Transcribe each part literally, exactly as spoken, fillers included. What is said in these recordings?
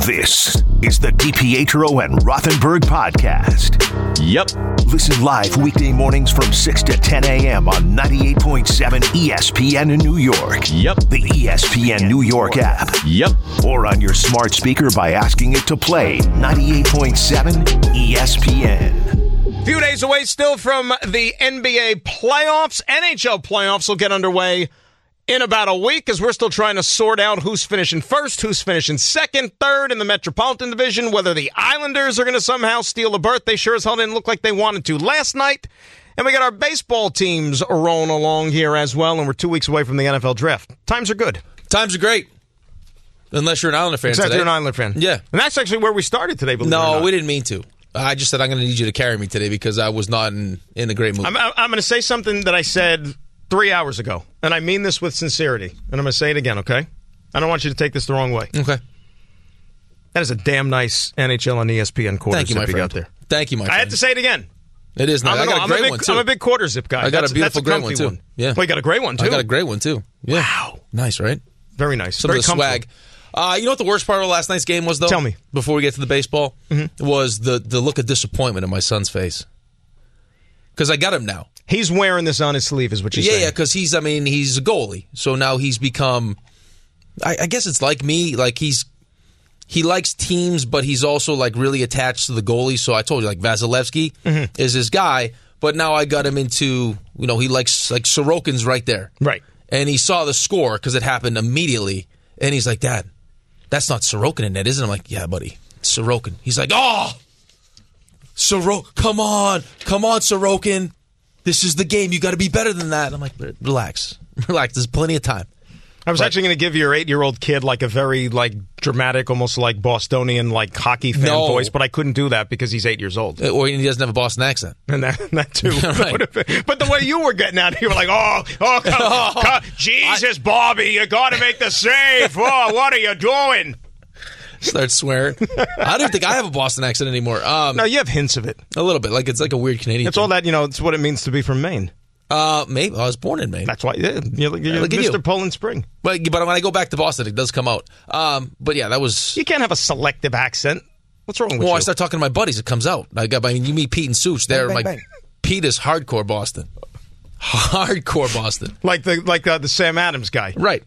This is the DiPietro and Rothenberg podcast. Yep. Listen live weekday mornings from six to ten a.m. on ninety-eight point seven E S P N in New York. Yep. The E S P N New York app. Yep. Or on your smart speaker by asking it to play ninety-eight point seven E S P N. Few days away still from the N B A playoffs. N H L playoffs will get underway in about a week as we're still trying to sort out who's finishing first, who's finishing second, third in the Metropolitan Division, whether the Islanders are going to somehow steal a berth. They sure as hell didn't look like they wanted to last night. And we got our baseball teams rolling along here as well, and we're two weeks away from the N F L draft. Times are good. Times are great. Unless you're an Islander fan Except today. you're an Islander fan. Yeah. And that's actually where we started today, believe it or No, not. we didn't mean to. I just said I'm going to need you to carry me today because I was not in, in a great mood. I'm, I'm going to say something that I said three hours ago, and I mean this with sincerity, and I'm going to say it again, okay? I don't want you to take this the wrong way. Okay. That is a damn nice N H L and E S P N quarter Thank you, my zip you friend. got there. Thank you, my friend. I had to say it again. It is nice. I'm I got a, a great I'm a big, one, too. I'm a big quarter zip guy. I got that's, a beautiful that's a great one, too. One. Yeah. Well, you got a great one, too. I got a great one, too. Yeah. Wow. Nice, right? Very nice. Some Very of the swag. Uh, you know what the worst part of last night's game was, though? Tell me. Before we get to the baseball, mm-hmm. was the, the look of disappointment in my son's face. Because I got him now. He's wearing this on his sleeve, is what you're yeah, saying. Yeah, because he's, I mean, he's a goalie. So now he's become, I, I guess it's like me, like he's, he likes teams, but he's also like really attached to the goalie. So I told you, like Vasilevsky mm-hmm. is his guy, but now I got him into, you know, he likes, like Sorokin's right there. Right. And he saw the score because it happened immediately. And he's like, Dad, that's not Sorokin in net, isn't it? I'm like, yeah, buddy, it's Sorokin. He's like, oh, Sorokin, come on, come on, Sorokin. This is the game. You got to be better than that. And I'm like, relax, relax. There's plenty of time. I was but, actually going to give your eight-year-old kid like a very like dramatic, almost like Bostonian like hockey fan no. voice, but I couldn't do that because he's eight years old. Or he doesn't have a Boston accent. And that, that too. Right. But the way you were getting out, you were like, oh, oh, come, come, Jesus, I, Bobby, you got to make the save. Oh, what are you doing? Start swearing. I don't think I have a Boston accent anymore. Um, no, you have hints of it. A little bit. Like it's like a weird Canadian It's thing. all that, you know, it's what it means to be from Maine. Uh, maybe. I was born in Maine. That's why. Yeah, you're, you're Look at Mister you. Poland Spring. But, but when I go back to Boston, it does come out. Um, but yeah, that was... You can't have a selective accent. What's wrong with well, you? Well, I start talking to my buddies, it comes out. I, got, I mean, you meet Pete and Such. They're bang, like... bang. Pete is hardcore Boston. Hardcore Boston. Like the like uh, the Sam Adams guy. Right.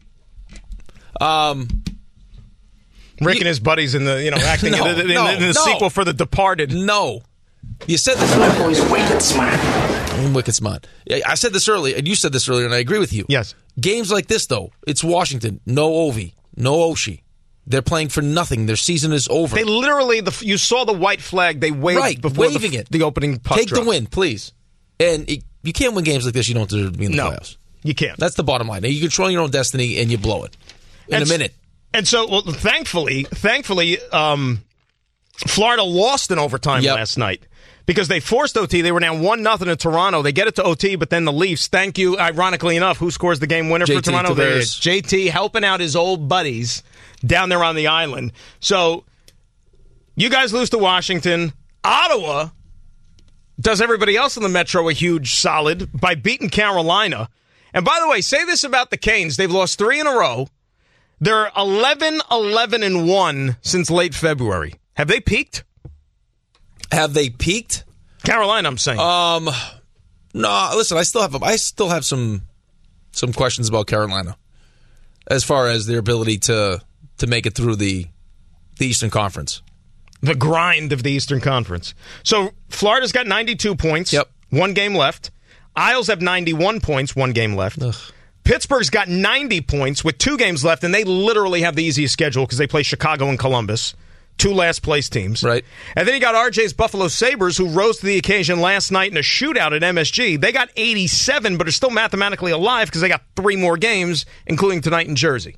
Um... Rick you, and his buddies in the, you know, acting no, in, in, no, in the no. sequel for The Departed. No. You said this earlier. Always wicked smart. Wicked smart. I said this earlier, and you said this earlier, and I agree with you. Yes. Games like this, though, it's Washington. No Ovi. No Oshie. They're playing for nothing. Their season is over. They literally, the, you saw the white flag. They waved right, before waving the, it. the opening puck Take drop. the win, please. And it, you can't win games like this. You don't deserve to be in the no, playoffs. You can't. That's the bottom line. Now, you control your own destiny, and you blow it in and a minute. And so, well, thankfully, thankfully, um, Florida lost in overtime yep. last night because they forced O T. They were down one nothing to Toronto. They get it to O T, but then the Leafs. Thank you. Ironically enough, who scores the game winner J T for Toronto? Tavares. J T helping out his old buddies down there on the island. So you guys lose to Washington. Ottawa does everybody else in the Metro a huge solid by beating Carolina. And by the way, say this about the Canes: they've lost three in a row. They're eleven, eleven, and one since late February. Have they peaked? Have they peaked? Carolina, I'm saying. Um, no. Listen, I still have I still have some some questions about Carolina as far as their ability to to make it through the the Eastern Conference. The grind of the Eastern Conference. So Florida's got ninety-two points. Yep. One game left. Isles have ninety-one points. One game left. Ugh. Pittsburgh's got ninety points with two games left, and they literally have the easiest schedule because they play Chicago and Columbus, two last-place teams. Right. And then you got R J's Buffalo Sabres, who rose to the occasion last night in a shootout at M S G. They got eighty-seven, but are still mathematically alive because they got three more games, including tonight in Jersey.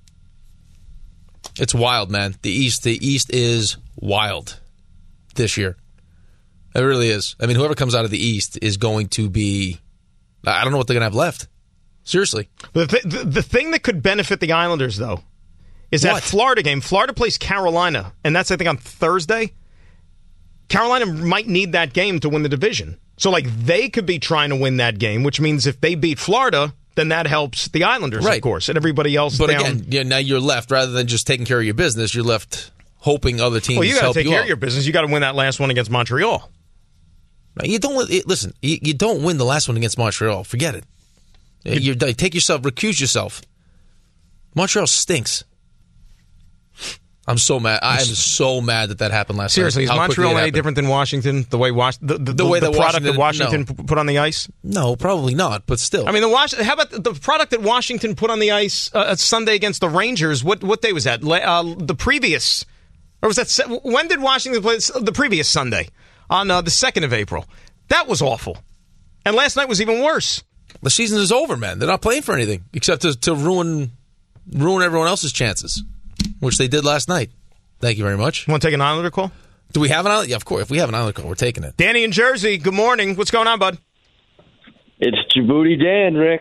It's wild, man. The East, the East is wild this year. It really is. I mean, whoever comes out of the East is going to be... I don't know what they're going to have left. Seriously. The, th- the, the thing that could benefit the Islanders, though, is that What? Florida game. Florida plays Carolina, and that's, I think, on Thursday. Carolina might need that game to win the division. So, like, they could be trying to win that game, which means if they beat Florida, then that helps the Islanders, Right. of course, and everybody else But down. again, yeah, now you're left, rather than just taking care of your business, you're left hoping other teams Well, you got to help take you care out. of your business. You got to win that last one against Montreal. You don't listen. You, you don't win the last one against Montreal. Forget it. You take yourself, recuse yourself. Montreal stinks. I'm so mad. I am so mad that that happened last Seriously, night. is Montreal any different than Washington? The way Was- the, the, the, way the that product Washington, that Washington no. put on the ice? No, probably not. But still, I mean, the Was- how about the product that Washington put on the ice uh, Sunday against the Rangers? What what day was that? Uh, the previous, or was that when did Washington play? The previous Sunday on uh, the second of April. That was awful, and last night was even worse. The season is over, man. They're not playing for anything except to, to ruin ruin everyone else's chances, which they did last night. Thank you very much. Want to take an Islander call? Do we have an Islander? Yeah, of course. If we have an Islander call, we're taking it. Danny in Jersey, good morning. What's going on, bud? It's Djibouti Dan, Rick.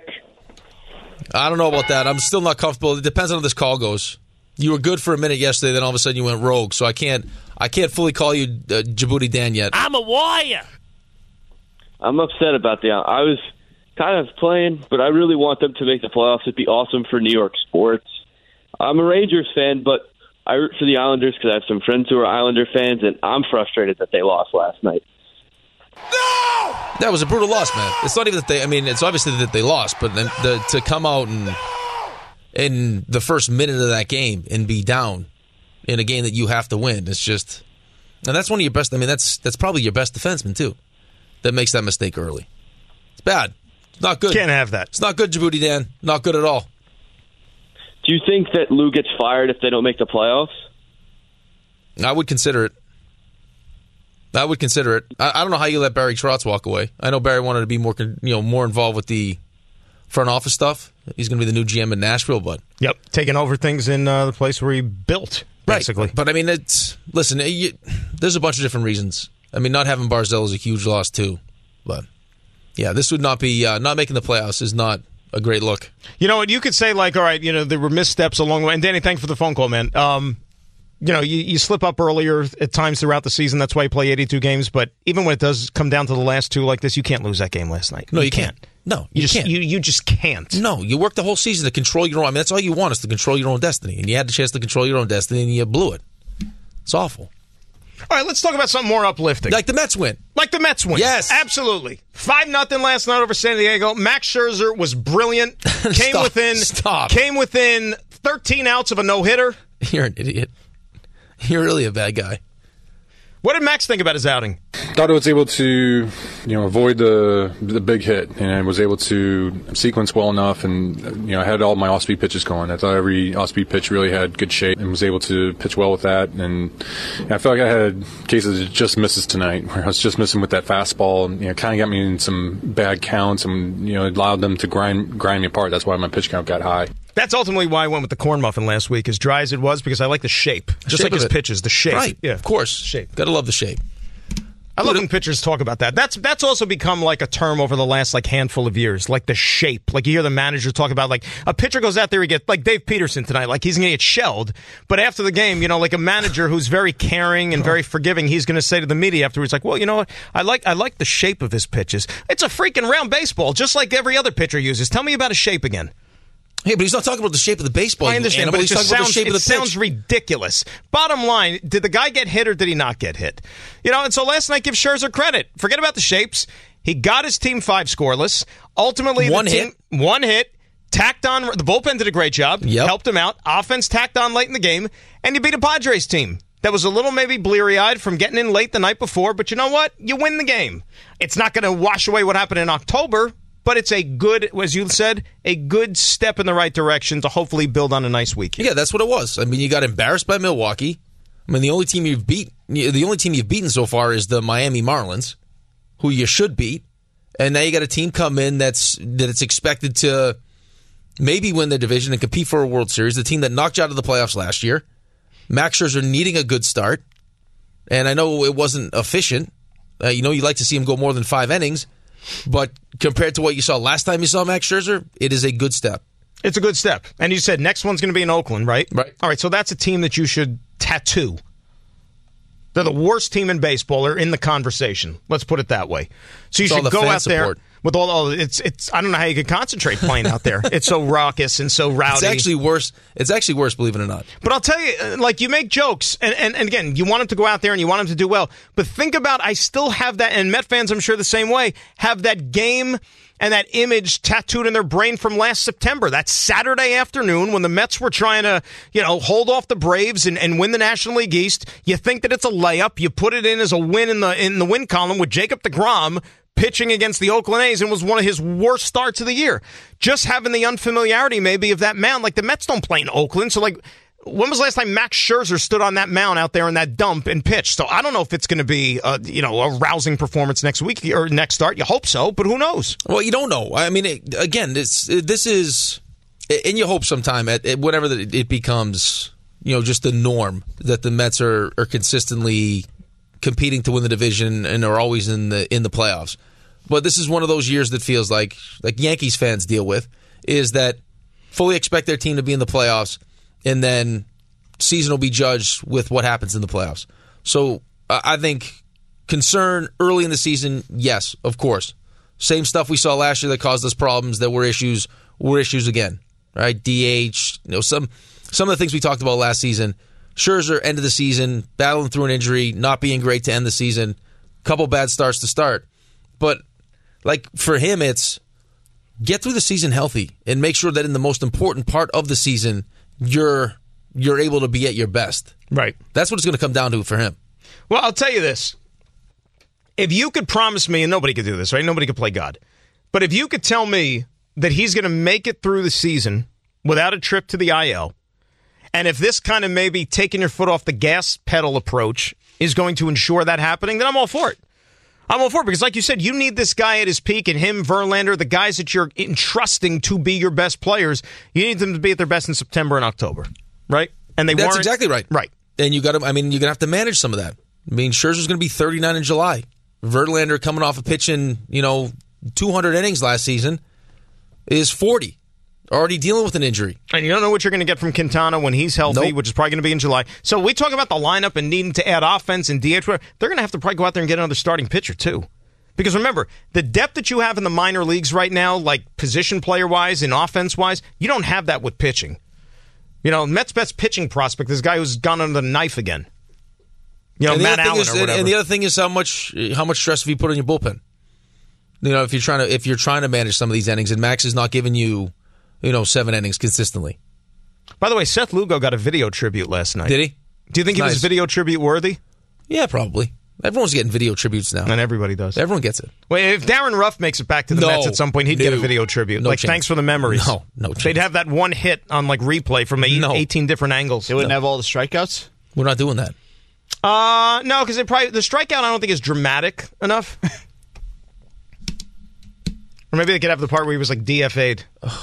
I don't know about that. I'm still not comfortable. It depends on how this call goes. You were good for a minute yesterday, then all of a sudden you went rogue. So I can't I can't fully call you uh, Djibouti Dan yet. I'm a warrior. I'm upset about the. I was kind of playing, but I really want them to make the playoffs. It'd be awesome for New York sports. I'm a Rangers fan, but I root for the Islanders because I have some friends who are Islander fans, and I'm frustrated that they lost last night. No! That was a brutal loss, man. It's not even that they, I mean, it's obviously that they lost, but then the, to come out and in the first minute of that game and be down in a game that you have to win, it's just, and that's one of your best, I mean, that's that's probably your best defenseman, too, that makes that mistake early. It's bad. It's not good. Can't have that. It's not good, Djibouti Dan. Not good at all. Do you think that Lou gets fired if they don't make the playoffs? I would consider it. I would consider it. I, I don't know how you let Barry Trotz walk away. I know Barry wanted to be more, you know, more involved with the front office stuff. He's going to be the new G M in Nashville, bud. Yep, taking over things in uh, the place where he built, basically. Right. But I mean, it's listen. You, there's a bunch of different reasons. I mean, not having Barzell is a huge loss too. But yeah, this would not be uh, not making the playoffs is not a great look. You know what? You could say, like, all right, you know, there were missteps along the way. And Danny, thanks for the phone call, man. Um, you know, you, you slip up earlier at times throughout the season. That's why you play eighty-two games. But even when it does come down to the last two like this, you can't lose that game last night. No, you, you can't. can't. No, you, you just can't. You, you just can't. No, you work the whole season to control your own. I mean, that's all you want is to control your own destiny. And you had the chance to control your own destiny, and you blew it. It's awful. All right, let's talk about something more uplifting. Like the Mets win. Like the Mets win. Yes. Absolutely. five nothing last night over San Diego. Max Scherzer was brilliant. Came Stop. within Stop. Came within thirteen outs of a no-hitter. You're an idiot. You're really a bad guy. What did Max think about his outing? Thought I was able to, you know, avoid the the big hit, and was able to sequence well enough, and you know, I had all my off-speed pitches going. I thought every off-speed pitch really had good shape, and was able to pitch well with that. And I felt like I had cases of just misses tonight, where I was just missing with that fastball, and you know, kind of got me in some bad counts, and you know, allowed them to grind grind me apart. That's why my pitch count got high. That's ultimately why I went with the corn muffin last week, as dry as it was, because I like the shape. Just shape like his of it. pitches, the shape. Right. Yeah. Of course. Shape. Gotta love the shape. I love when pitchers talk about that. That's that's also become like a term over the last like handful of years, like the shape. Like you hear the manager talk about, like a pitcher goes out there, he gets like Dave Peterson tonight, like he's going to get shelled. But after the game, you know, like a manager who's very caring and very forgiving, he's going to say to the media afterwards, like, well, you know what, I like I like the shape of his pitches. It's a freaking round baseball, just like every other pitcher uses. Tell me about his shape again. Hey, but he's not talking about the shape of the baseball. I understand, animal. but it he's just talking sounds, about the shape it of the sounds pitch. ridiculous. Bottom line, did the guy get hit or did he not get hit? You know, and so last night, give Scherzer credit. Forget about the shapes. He got his team five scoreless. Ultimately, One the team, hit. One hit. Tacked on. The bullpen did a great job. Yep. Helped him out. Offense tacked on late in the game. And you beat a Padres team that was a little maybe bleary-eyed from getting in late the night before. But you know what? You win the game. It's not going to wash away what happened in October, but it's a good, as you said, a good step in the right direction to hopefully build on a nice weekend. Yeah, that's what it was. I mean, you got embarrassed by Milwaukee. I mean, the only team you've beat, the only team you've beaten so far is the Miami Marlins, who you should beat. And now you got a team come in that's that it's expected to maybe win the division and compete for a World Series. The team that knocked you out of the playoffs last year. Max Scherzer needing a good start, and I know it wasn't efficient. Uh, you know, you like to see him go more than five innings. But compared to what you saw last time you saw Max Scherzer, it is a good step. It's a good step. And you said next one's going to be in Oakland, right? Right. All right, so that's a team that you should tattoo. They're the worst team in baseball. They're in the conversation. Let's put it that way. So you It's all should the go fan out there. support. With all, all it's it's I don't know how you can concentrate playing out there. It's so raucous and so rowdy. It's actually worse. It's actually worse, believe it or not. But I'll tell you, like, you make jokes, and, and, and again, you want him to go out there and you want him to do well. But think about, I still have that, and Met fans, I'm sure the same way, have that game and that image tattooed in their brain from last September. That Saturday afternoon when the Mets were trying to, you know, hold off the Braves and, and win the National League East. You think that it's a layup. You put it in as a win in the in the win column with Jacob deGrom pitching against the Oakland A's, and was one of his worst starts of the year. Just having the unfamiliarity maybe of that mound. Like, the Mets don't play in Oakland, so like, when was the last time Max Scherzer stood on that mound out there in that dump and pitched? So I don't know if it's going to be a, you know, a rousing performance next week or next start. You hope so, but who knows? Well, you don't know. I mean, it, again, this this is, and you hope sometime at, at whenever it becomes, you know, just the norm that the Mets are, are consistently competing to win the division and are always in the in the playoffs. But this is one of those years that feels like, like Yankees fans deal with, is that fully expect their team to be in the playoffs, and then season will be judged with what happens in the playoffs. So uh, I think concern early in the season, yes, of course. Same stuff we saw last year that caused us problems, that were issues, were issues again, right? D H, you know, some some of the things we talked about last season. Scherzer, end of the season, battling through an injury, not being great to end the season, couple bad starts to start. But like, for him, it's get through the season healthy and make sure that in the most important part of the season, you're you're able to be at your best. Right. That's what it's going to come down to for him. Well, I'll tell you this. If you could promise me, and nobody could do this, right? Nobody could play God. But if you could tell me that he's going to make it through the season without a trip to the I L, and if this kind of maybe taking your foot off the gas pedal approach is going to ensure that happening, then I'm all for it. I'm all for it because, like you said, you need this guy at his peak, and him, Verlander, the guys that you're entrusting to be your best players, you need them to be at their best in September and October, right? And they That's weren't. exactly right. Right. And you got to, I mean, you're going to have to manage some of that. I mean, Scherzer's going to be thirty-nine in July. Verlander, coming off of pitching, you know, two hundred innings last season, is forty. Already dealing with an injury. And you don't know what you're going to get from Quintana when he's healthy, Nope. which is probably going to be in July. So we talk about the lineup and needing to add offense and D H. They're going to have to probably go out there and get another starting pitcher, too. Because remember, the depth that you have in the minor leagues right now, like position player-wise and offense-wise, you don't have that with pitching. You know, Mets' best pitching prospect, this guy who's gone under the knife again. You know, and Matt Allen is, or whatever. And the other thing is how much how much stress have you put on your bullpen? You know, if you're trying to if you're trying to manage some of these innings, and Max is not giving you, you know, seven innings consistently. By the way, Seth Lugo got a video tribute last night. Did he? Do you think It's he was nice. video tribute worthy? Yeah, probably. Everyone's getting video tributes now. And everybody does. Everyone gets it. Well, if Darren Ruff makes it back to the No. Mets at some point, he'd No. get a video tribute. No like, chance. thanks for the memories. No, no chance. They'd have that one hit on, like, replay from eight, No. eighteen different angles. They wouldn't have all the strikeouts? We're not doing that. Uh, no, because probably the strikeout I don't think is dramatic enough. Or maybe they could have the part where he was, like, D F A'd.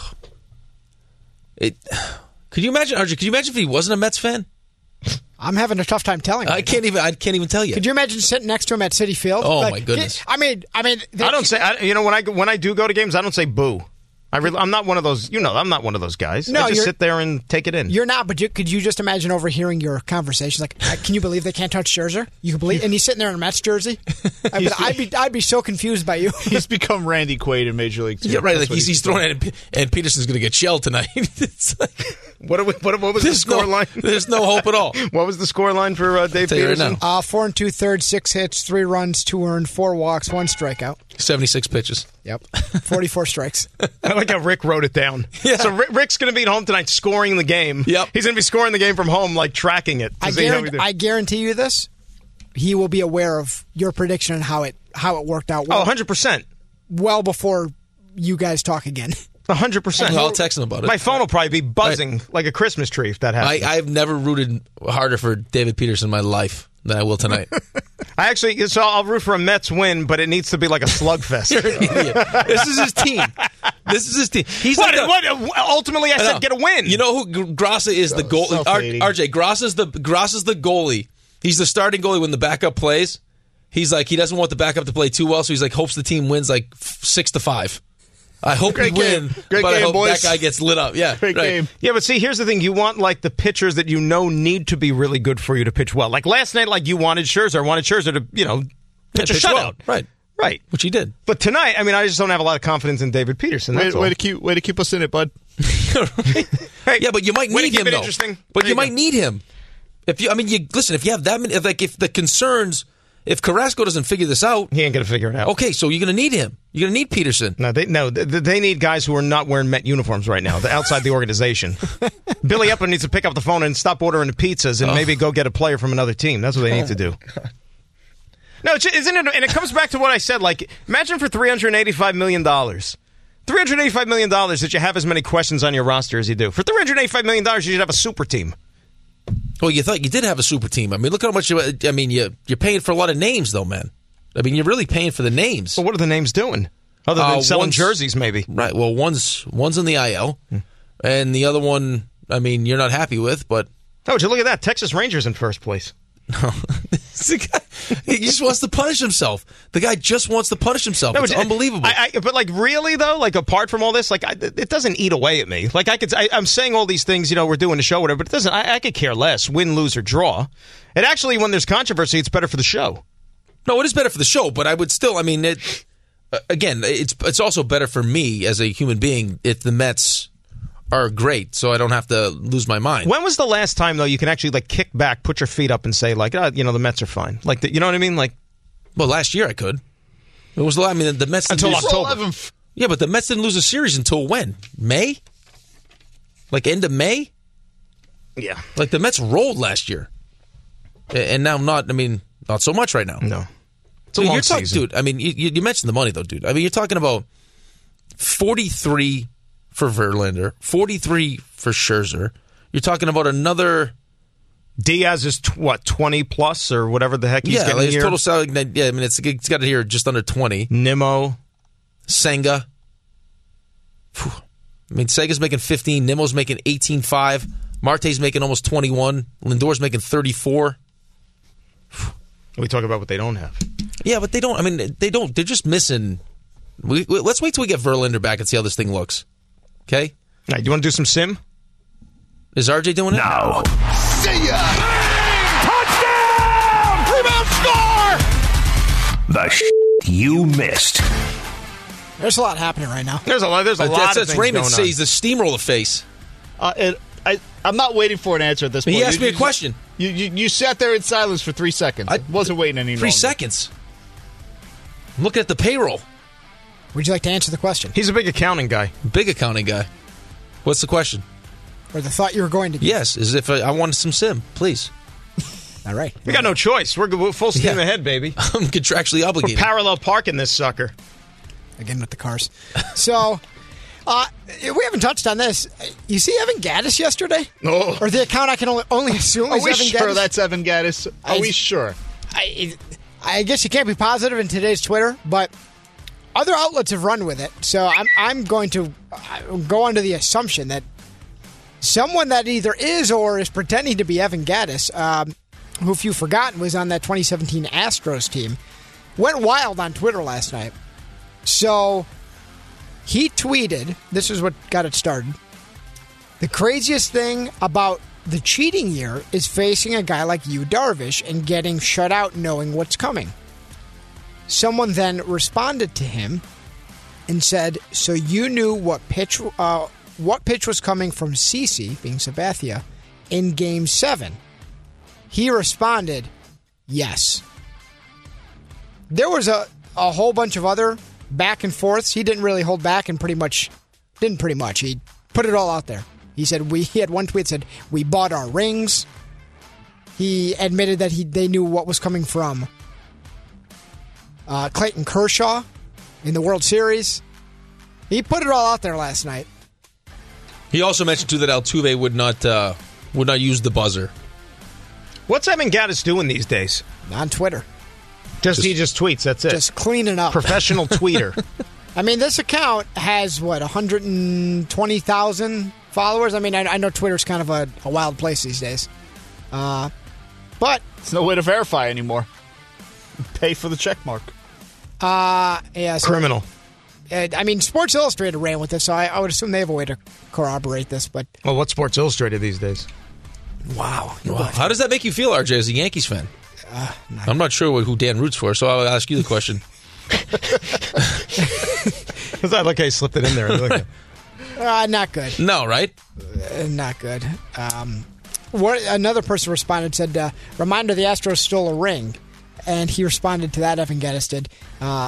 It. Could you imagine, R J? Could you imagine if he wasn't a Mets fan? I'm having a tough time telling. I right can't now. even. I can't even tell you. Could you imagine sitting next to him at Citi Field? Oh, Like, my goodness. I mean, I mean, they- I don't say, I, you know, when I when I do go to games, I don't say boo. I really, I'm not one of those, you know, I'm not one of those guys. No, I just you're- sit there and take it in. You're not, but you, could you just imagine overhearing your conversations? Like, "Uh, can you believe they can't touch Scherzer? You can believe, and he's sitting there in a Mets jersey. I mean, I'd be, I'd be so confused by you. He's become Randy Quaid in Major League Two. Yeah, right. That's Like what he's, he's throwing it, and, and Peterson's going to get shelled tonight. It's like, What, are we, what, what was the there's score no, line? there's no hope at all. What was the score line for uh, Dave tell you right Peterson? now. Uh, four and two thirds, six hits, three runs, two earned, four walks, one strikeout. seventy-six pitches. Yep, forty-four strikes. I like how Rick wrote it down. Yeah. So Rick, Rick's going to be at home tonight scoring the game. Yep. He's going to be scoring the game from home, like tracking it. to I, see how we guarantee, do. I guarantee you this. He will be aware of your prediction and how it how it worked out well, Oh, one hundred percent. well before you guys talk again. one hundred percent. Well, I'll text him about it. My phone will probably be buzzing like a Christmas tree if that happens. I, I've never rooted harder for David Peterson in my life than I will tonight. I actually, so I'll root for a Mets win, but it needs to be like a slugfest. You're an idiot. This is his team. This is his team. He's what, like a- what? Ultimately, I, I said know. get a win. You know who G- Grassa is the goal. R- self-hating. R J Grassa's the Grassa's the goalie. He's the starting goalie when the backup plays. He's like he doesn't want the backup to play too well, so he's like hopes the team wins like f- six to five. I hope Great we win, game. Great but I game, hope boys. that guy gets lit up. Yeah, Great right. game. Yeah, but see, here's the thing. You want, like, the pitchers that you know need to be really good for you to pitch well. Like, last night, like, you wanted Scherzer. I wanted Scherzer to, you know, pitch Yeah, a pitch shutout. well. Right. Right. Which he did. But tonight, I mean, I just don't have a lot of confidence in David Peterson. Way, That's way all. to keep way to keep us in it, bud. Hey, Yeah, but you might way to need keep him it though. interesting. But There you you might go. need him. If you, I mean, you listen. If you have that many, if, like, if the concerns, if Carrasco doesn't figure this out, He ain't going to figure it out. okay, so you're going to need him. You're going to need Peterson. No, they no, they, they need guys who are not wearing Met uniforms right now. They're outside the organization. Billy Epler needs to pick up the phone and stop ordering the pizzas and maybe go get a player from another team. That's what they need to do. No, it's, isn't it? And it comes back to what I said. Like, imagine for three hundred eighty-five million dollars. three hundred eighty-five million dollars that you have as many questions on your roster as you do. For three hundred eighty-five million dollars, you should have a super team. Well, you thought you did have a super team. I mean, look how much. You, I mean, you you're paying for a lot of names, though, man. I mean, you're really paying for the names. But what are the names doing? Other than Uh, selling one's- jerseys, maybe. Right. Well, one's one's in the I L, and the other one, I mean, you're not happy with, but Oh, would you look at that? Texas Rangers in first place. the guy, he just wants to punish himself. The guy just wants to punish himself. No, It's but- unbelievable. I, I, but like, really though, like apart from all this, like I, it doesn't eat away at me. Like I could, I, I'm saying all these things, you know, we're doing the show, whatever. But it doesn't. I, I could care less. Win, lose, or draw. And actually, when there's controversy, it's better for the show. No, it is better for the show, but I would still. I mean, it uh, again, it's it's also better for me as a human being if the Mets are great, so I don't have to lose my mind. When was the last time though you can actually like kick back, put your feet up, and say like, oh, you know, the Mets are fine. Like, the, you know what I mean? Like, Well, last year I could. It was the I mean the Mets didn't Until lose, October. eleventh. Yeah, but the Mets didn't lose a series until when? May? Like end of May? yeah, Like the Mets rolled last year, A- and now not. I mean, not so much right now. no, it's a Dude, long you're talking, season. dude. I mean, you, you you mentioned the money though, dude. I mean, you're talking about forty-three for Verlander, forty-three for Scherzer. You're talking about another. Diaz is tw- what twenty plus or whatever the heck he's yeah, getting like his here. total salary. Yeah, I mean, it's it's got it here just under twenty. Nimmo. Senga. Phew. I mean, Senga's making fifteen. Nimmo's making eighteen point five. Marte's making almost twenty-one. Lindor's making thirty-four. We talk about what they don't have. Yeah, but they don't. I mean, they don't. They're just missing. We, we, let's wait till we get Verlander back and see how this thing looks. Okay? All right, do you want to do some sim? Is R J doing it? Now, See ya. touchdown! Rebound score! The sh- you missed. There's a lot happening right now. There's a lot. There's a Uh, lot that's of that's things Raymond going on. says the steamroller face. Uh, it, I I'm not waiting for an answer at this point. He asked You- me a you- question. You, you you sat there in silence for three seconds. I I- wasn't waiting any Three longer. seconds. I'm looking at the payroll. Would you like to answer the question? He's a big accounting guy. Big accounting guy. What's the question? Or the thought you were going to give? Yes, as if I, I wanted some sim, please. All right. We got no choice. We're, we're full steam Yeah. ahead, baby. I'm contractually We're obligated. parallel parking this sucker. Again with the cars. So, uh, we haven't touched on this. You see Evan Gaddis yesterday? Oh. Or the account I can only, only assume Are is we Evan sure Gaddis? that's Evan Gaddis? Are I- we sure? I, I guess you can't be positive in today's Twitter, but other outlets have run with it. So I'm I'm going to uh, go under the assumption that someone that either is or is pretending to be Evan Gaddis, um, who, if you've forgotten, was on that twenty seventeen Astros team, went wild on Twitter last night. So he tweeted, this is what got it started. The craziest thing about the cheating year is facing a guy like you, Darvish, and getting shut out knowing what's coming. Someone then responded to him and said, so you knew what pitch uh, what pitch was coming from CeCe, being Sabathia, in Game seven? He responded, yes. There was a, a whole bunch of other back and forths. He didn't really hold back and pretty much, didn't pretty much. He put it all out there. He said, we, he had one tweet that said, we bought our rings. He admitted that he they knew what was coming from uh, Clayton Kershaw in the World Series. He put it all out there last night. He also mentioned too that Altuve would not uh, would not use the buzzer. What's Evan Gaddis doing these days? On Twitter. Just, he just tweets. That's it. Just cleaning up. Professional tweeter. I mean, this account has, what, one hundred twenty thousand followers? I mean, I, I know Twitter's kind of a, a wild place these days. Uh, but, There's no way to verify anymore. Pay for the check mark. uh, yeah. So, Criminal. uh, I mean, Sports Illustrated ran with this, so I, I would assume they have a way to corroborate this, but Well, what's Sports Illustrated these days? wow. Wow. How does that make you feel, R J, as a Yankees fan? I'm not sure who Dan roots for, so I'll ask you the question. I like how you slipped it in there. Like Uh, not good. No, right? Uh, not good. Um, what, another person responded, said, uh, reminder the Astros stole a ring. And he responded to that, Evan Geddes did. Uh,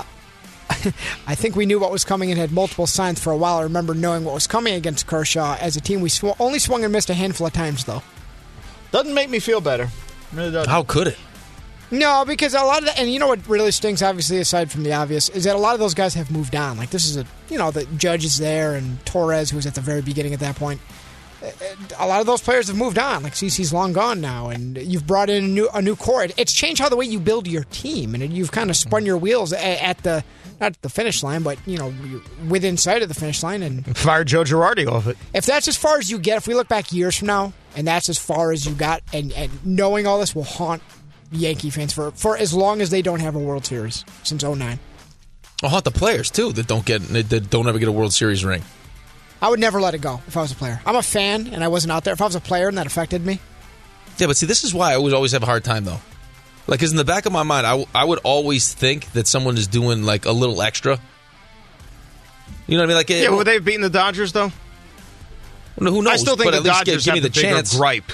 I think we knew what was coming and had multiple signs for a while. I remember knowing what was coming against Kershaw. As a team, we sw- only swung and missed a handful of times, though. Doesn't make me feel better. Really doesn't. How could it? No, because a lot of that, and you know what really stinks, obviously, aside from the obvious, is that a lot of those guys have moved on. Like, this is a, you know, the Judge is there, and Torres, who was at the very beginning at that point. A lot of those players have moved on. Like, CeCe's long gone now, and you've brought in a new, a new core. It's changed how the way you build your team, and you've kind of spun your wheels at the, not at the finish line, but, you know, within sight of the finish line. And fired Joe Girardi off it. If that's as far as you get, if we look back years from now, and that's as far as you got, and, and knowing all this will haunt Yankee fans for, for as long as they don't have a World Series since oh nine. I'll haunt the players, too, that don't get that don't ever get a World Series ring. I would never let it go if I was a player. I'm a fan, and I wasn't out there. If I was a player and that affected me. Yeah, but see, this is why I would always have a hard time, though. Like, because in the back of my mind, I, w- I would always think that someone is doing, like, a little extra. You know what I mean? Like, yeah, it, would they have beaten the Dodgers, though? Well, who knows? I still think but the at least Dodgers give, give me have the the bigger chance. gripe.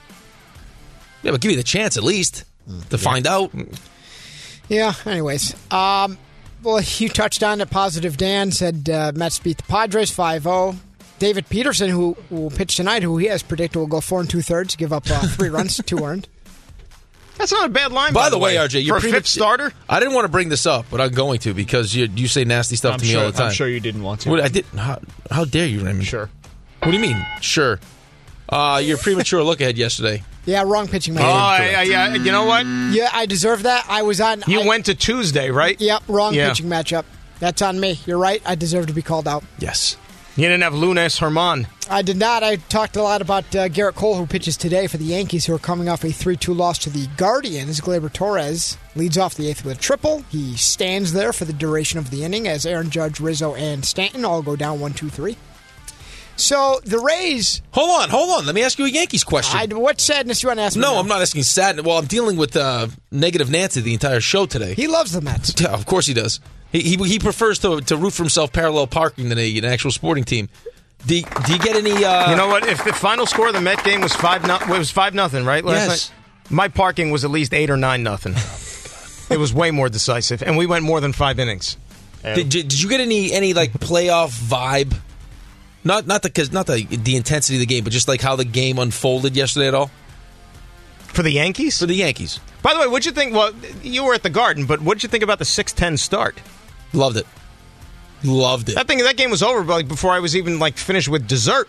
Yeah, but give me the chance, at least, to find out. Yeah, anyways. Um, well, you touched on it. Positive Dan said uh, Mets beat the Padres five oh. David Peterson, who will pitch tonight, who he has predicted will go four and two-thirds, give up uh, three runs, two earned. That's not a bad line, by, by the way, way R J. You're for a fifth starter? I didn't want to bring this up, but I'm going to because you you say nasty stuff I'm to me sure, all the time. I'm sure you didn't want to. What, I did. How, how dare you, Raymond? Sure. What do you mean? Sure. Uh, your premature look ahead yesterday. Yeah, wrong pitching Oh, matchup. I, I, yeah, you know what? Yeah, I deserve that. I was on. You I, went to Tuesday, right? Yep, wrong Yeah. pitching matchup. That's on me. You're right. I deserve to be called out. Yes. You didn't have Lunes Herman. I did not. I talked a lot about uh, Garrett Cole, who pitches today for the Yankees, who are coming off a three two loss to the Guardians. Gleyber Torres leads off the eighth with a triple. He stands there for the duration of the inning as Aaron Judge, Rizzo, and Stanton all go down one two three. So the Rays... Hold on, hold on. Let me ask you a Yankees question. I, what sadness you want to ask me no, now? I'm not asking sadness. Well, I'm dealing with uh, negative Nancy the entire show today. He loves the Mets. Yeah, of course he does. He he, he prefers to, to root for himself parallel parking than a, an actual sporting team. Do, do you get any... Uh, You know what? If the final score of the Met game was five, no, it was five nothing, right? Last Yes. night? My parking was at least eight or nine nothing. It was way more decisive, and we went more than five innings. Did, did, did you get any any like playoff vibe? Not not the cause not the the intensity of the game, but just like how the game unfolded yesterday at all For the Yankees? for the Yankees. By the way, what'd you think? Well, you were at the Garden, but what'd you think about the six ten start? Loved it. Loved it. That thing, that game was over like, before I was even like finished with dessert.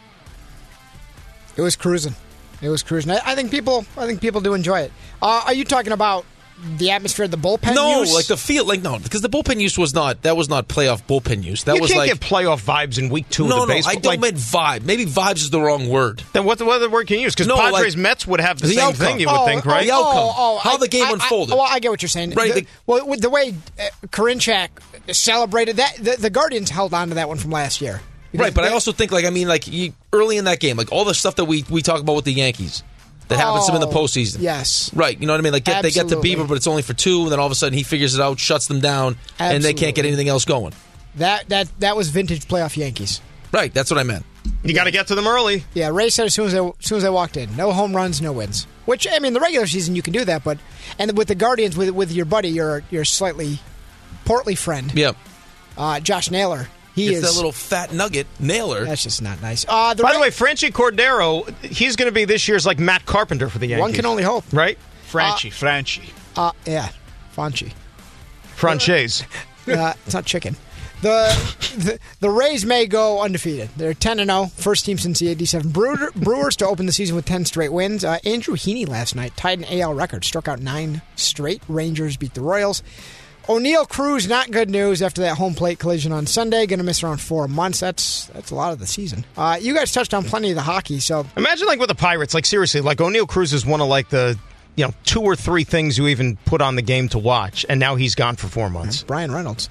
It was cruising. It was cruising. I, I think people. I think people do enjoy it. Uh, are you talking about the atmosphere, the bullpen No, use? like the feel, like no, because the bullpen use was not that was not playoff bullpen use. That you was can't like get playoff vibes in week two no, of the no. baseball. I don't like, mean vibe. Maybe vibes is the wrong word. then what, what other word can you use? Because No, Padres like, Mets would have the, the same outcome. thing, you would Oh, think, right? The outcome. How I- the game I- I- unfolded. well, I get what you're saying. Right, The- the- well, with the way uh, Karinchak celebrated that, the, the Guardians held on to that one from last year. Right, but I They- also think like I mean like you, early in that game, like all the stuff that we we talk about with the Yankees that happens to them in the Oh, postseason. yes. Right, you know what I mean? Like get, they get to Absolutely. Bieber, but it's only for two, and then all of a sudden he figures it out, shuts them down, and they can't get Absolutely. anything else going. That that that was vintage playoff Yankees. Right, that's what I meant. You got to get to them early. Yeah, Ray said as soon as they, as soon as they walked in, no home runs, no wins. Which I mean, the regular season you can do that, but and with the Guardians, with with your buddy, your your slightly portly friend, Yeah, uh, Josh Naylor, he it's is that little fat nugget Nailer. That's just not nice. Uh, the By Ra- the way, Franchi Cordero, he's going to be this year's like Matt Carpenter for the Yankees. one can only hope. Right? Franchi, Franchi. Uh, yeah, Fonchi. Franchise. Uh, it's not chicken. The, the the Rays may go undefeated. They're ten and zero, first team since the eighty-seven Brewer, Brewers to open the season with ten straight wins. Uh, Andrew Heaney last night tied an A L record, struck out nine straight. Rangers beat the Royals. O'Neal Cruz, not good news after that home plate collision on Sunday. Going to miss around four months. That's that's a lot of the season. Uh, you guys touched on plenty of the hockey, so Imagine like with the Pirates, like seriously, like O'Neal Cruz is one of like the you know two or three things you even put on the game to watch, and now he's gone for four months. Brian Reynolds.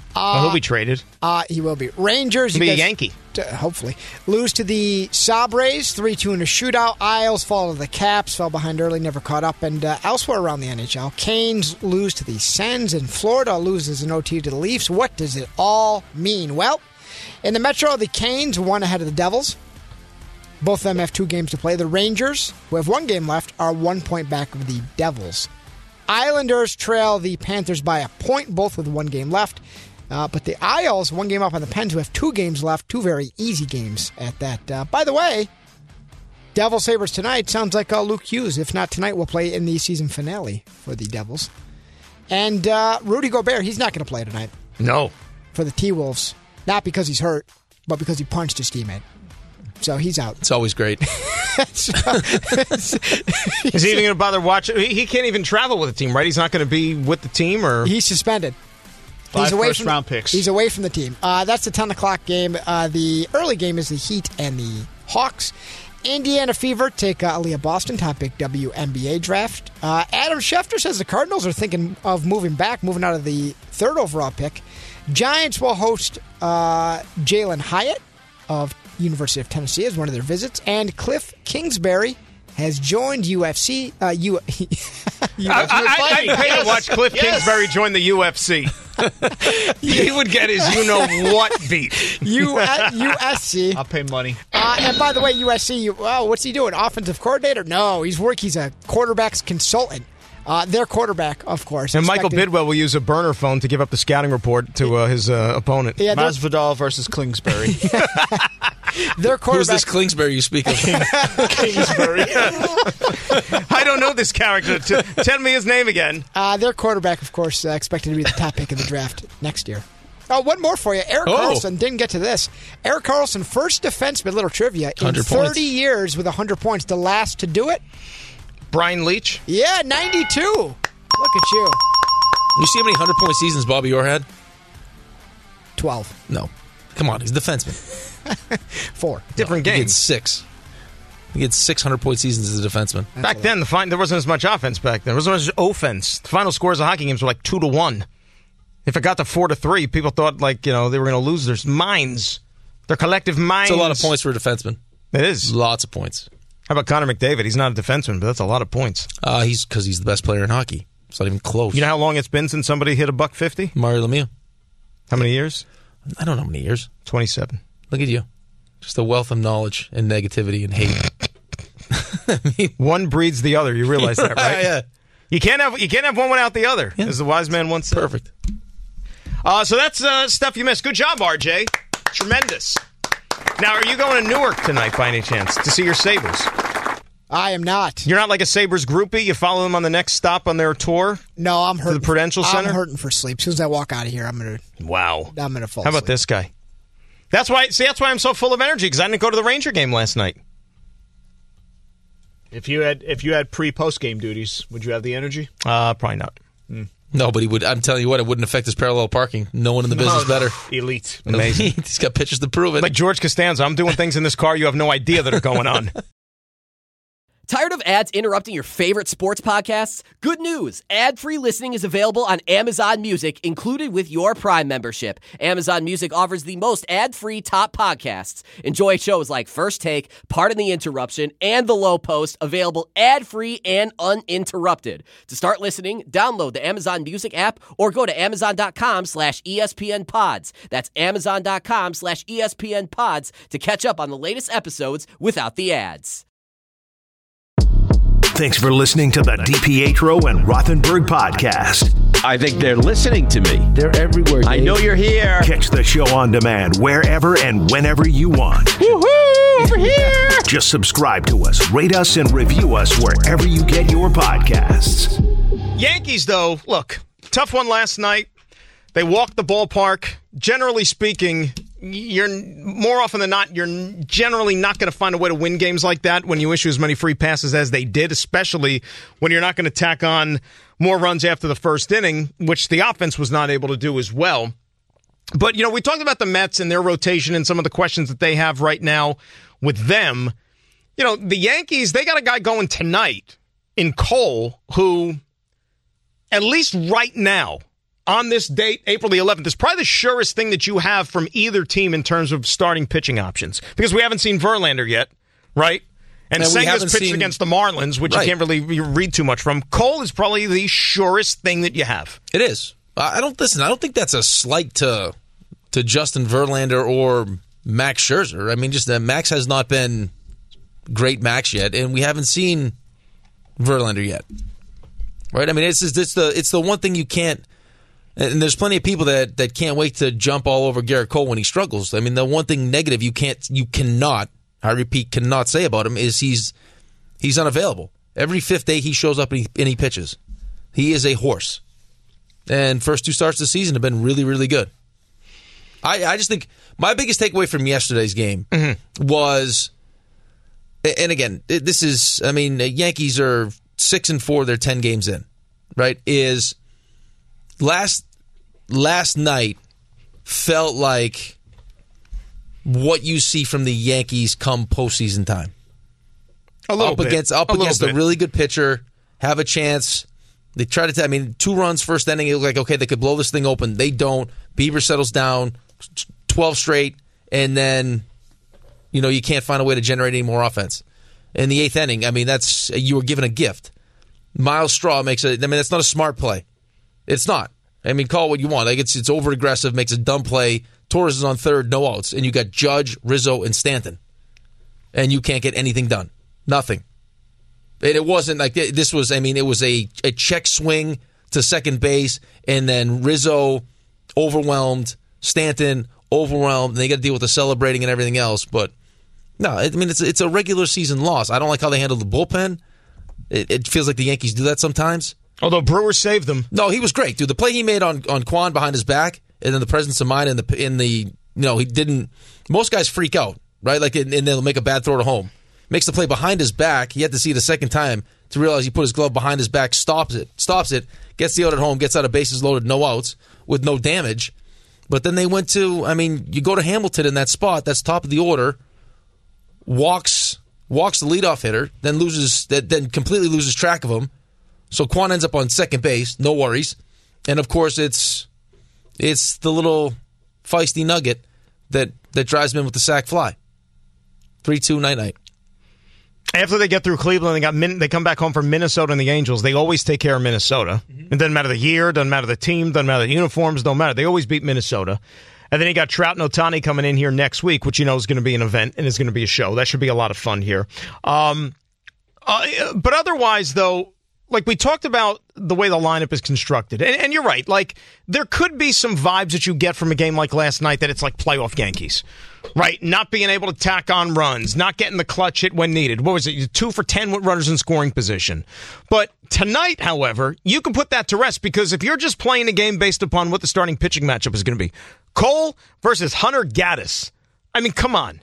Uh, well, he'll be traded. Uh, he will be. Rangers. He'll be you a guys, Yankee. T- hopefully. Lose to the Sabres, three two in a shootout. Isles fall to the Caps, fell behind early, never caught up. And uh, elsewhere around the N H L, Canes lose to the Sens, and Florida loses an O T to the Leafs. What does it all mean? Well, in the Metro, the Canes won ahead of the Devils. Both of them have two games to play. The Rangers, who have one game left, are one point back of the Devils. Islanders trail the Panthers by a point, both with one game left. Uh, but the Isles, one game up on the Pens, who have two games left, two very easy games at that. Uh, by the way, Devil Sabres tonight sounds like uh, Luke Hughes. If not tonight, we'll play in the season finale for the Devils. And uh, Rudy Gobert, he's not going to play tonight. No. For the T-Wolves. Not because he's hurt, but because he punched his teammate. So he's out. It's always great. Is he even going to bother watching? He can't even travel with the team, right? He's not going to be with the team, or he's suspended. Five he's away first from round picks. He's away from the team. Uh, that's the ten o'clock game. Uh, the early game is the Heat and the Hawks. Indiana Fever take uh, Aaliyah Boston, top big W N B A draft. Uh, Adam Schefter says the Cardinals are thinking of moving back, moving out of the third overall pick. Giants will host uh, Jalen Hyatt of University of Tennessee as one of their visits, and Cliff Kingsbury has joined U F C. Uh, U- I, I, I'd pay yes. to watch Cliff yes. Kingsbury join the U F C. He would get his you-know-what beat. U- U S C. I'll pay money. Uh, and by the way, U S C, you, oh, what's he doing? Offensive coordinator? No, he's work. He's a quarterback's consultant. Uh, their quarterback, of course. And Michael Bidwell will use a burner phone to give up the scouting report to uh, his uh, opponent. Yeah, Masvidal versus Kingsbury. Their quarterback. Who's this Kingsbury you speak of? Kingsbury. I don't know this character. T- tell me his name again. Uh, their quarterback, of course, uh, expected to be the top pick of the draft next year. Oh, one more for you. Eric oh. Carlson didn't get to this. Eric Carlson, first defenseman, little trivia, in thirty points. years with one hundred points. The last to do it? Brian Leach? Yeah, ninety-two. Look at you. You see how many one hundred-point seasons Bobby Orr had? twelve. No. Come on, he's a defenseman. Four. Different no, games. He had six. He had six hundred-point seasons as a defenseman. That's back a then, the fin- there wasn't as much offense back then. There wasn't as much offense. The final scores of hockey games were like two to one. If it got to four to three, people thought like you know they were going to lose their minds, their collective minds. It's a lot of points for a defenseman. It is lots of points. How about Connor McDavid? He's not a defenseman, but that's a lot of points. Uh, he's because he's the best player in hockey. It's not even close. You know how long it's been since somebody hit a buck fifty? Mario Lemieux. How many years? I don't know how many years. Twenty-seven. Look at you. Just a wealth of knowledge and negativity and hate. I mean, one breeds the other. You realize that, right? Yeah. You can't have you can't have one without the other, yeah. as the wise man once said. Perfect. Uh, so that's uh, stuff you missed. Good job, R J. Tremendous. Now, are you going to Newark tonight by any chance to see your Sabres? I am not. You're not like a Sabres groupie? You follow them on the next stop on their tour? No, I'm hurting. To the Prudential for, Center? I'm hurting for sleep. As soon as I walk out of here, I'm going to Wow. I'm going to fall How about asleep. this guy? That's why. See, that's why I'm so full of energy, because I didn't go to the Ranger game last night. If you had if you had pre post game duties, would you have the energy? Uh, probably not. Mm. No, but he would. I'm telling you what, it wouldn't affect his parallel parking. No one in the business better. Elite. Amazing. He's got pictures to prove it. Like George Costanza, I'm doing things in this car you have no idea that are going on. Tired of ads interrupting your favorite sports podcasts? Good news! Ad-free listening is available on Amazon Music, included with your Prime membership. Amazon Music offers the most ad-free top podcasts. Enjoy shows like First Take, Pardon the Interruption, and The Low Post, available ad-free and uninterrupted. To start listening, download the Amazon Music app or go to amazon.com slash ESPN pods. That's amazon.com slash ESPN pods to catch up on the latest episodes without the ads. Thanks for listening to the DiPietro and Rothenberg podcast. I think they're listening to me. They're everywhere, Dave. I know you're here. Catch the show on demand wherever and whenever you want. Woohoo! Over here! Just subscribe to us, rate us, and review us wherever you get your podcasts. Yankees, though, look, tough one last night. They walked the ballpark. Generally speaking, you're more often than not, you're generally not going to find a way to win games like that when you issue as many free passes as they did, especially when you're not going to tack on more runs after the first inning, which the offense was not able to do as well. But, you know, we talked about the Mets and their rotation and some of the questions that they have right now with them. You know, the Yankees, they got a guy going tonight in Cole who, at least right now, on this date, April the eleventh, is probably the surest thing that you have from either team in terms of starting pitching options. Because we haven't seen Verlander yet, right? And, and Senga's pitched seen... against the Marlins, which right. you can't really read too much from. Cole is probably the surest thing that you have. It is. I don't listen. I don't think that's a slight to to Justin Verlander or Max Scherzer. I mean, just that Max has not been great Max yet, and we haven't seen Verlander yet. Right? I mean, it's just, it's the it's the one thing you can't. And there's plenty of people that, that can't wait to jump all over Garrett Cole when he struggles. I mean, the one thing negative you can't, you cannot, I repeat, cannot say about him is he's he's unavailable. Every fifth day he shows up and he, and he pitches. He is a horse. And first two starts of the season have been really, really good. I, I just think my biggest takeaway from yesterday's game mm-hmm. was, and again, this is, I mean, the Yankees are six and four, they're ten games in, right? Is last last night felt like what you see from the Yankees come postseason time. A little up bit. against up a against bit. a really good pitcher, have a chance. They try to. T- I mean, two runs first inning. It looked like okay, they could blow this thing open. They don't. Bieber settles down, twelve straight, and then you know you can't find a way to generate any more offense. In the eighth inning, I mean, that's you were given a gift. Miles Straw makes a. I mean, that's not a smart play. It's not. I mean, call it what you want. Like it's it's over aggressive, makes a dumb play. Torres is on third, no outs, and you got Judge, Rizzo, and Stanton, and you can't get anything done. Nothing. And it wasn't like this was. I mean, it was a a check swing to second base, and then Rizzo overwhelmed, Stanton overwhelmed, and they got to deal with the celebrating and everything else. But no, I mean it's it's a regular season loss. I don't like how they handled the bullpen. It, it feels like the Yankees do that sometimes. Although Brewer saved them. No, he was great, dude. The play he made on on Quan behind his back, and then the presence of mind in the in the you know he didn't. Most guys freak out, right? Like and, and they'll make a bad throw to home. Makes the play behind his back. He had to see it a second time to realize he put his glove behind his back, stops it, stops it, gets the out at home, gets out of bases loaded, no outs, with no damage. But then they went to, I mean, you go to Hamilton in that spot, that's top of the order, walks walks the leadoff hitter, then loses, then completely loses track of him. So Quan ends up on second base, no worries. And of course, it's it's the little feisty nugget that, that drives him in with the sac fly. three two, night-night. After they get through Cleveland, they got Min- they come back home from Minnesota and the Angels. They always take care of Minnesota. Mm-hmm. It doesn't matter the year, doesn't matter the team, doesn't matter the uniforms, don't matter. They always beat Minnesota. And then you got Trout and Ohtani coming in here next week, which you know is going to be an event and is going to be a show. That should be a lot of fun here. Um, uh, but otherwise, though, like we talked about the way the lineup is constructed, and, and you're right. Like there could be some vibes that you get from a game like last night that it's like playoff Yankees. Right, not being able to tack on runs, not getting the clutch hit when needed. What was it? Two for ten with runners in scoring position. But tonight, however, you can put that to rest because if you're just playing a game based upon what the starting pitching matchup is going to be, Cole versus Hunter Gaddis. I mean, come on.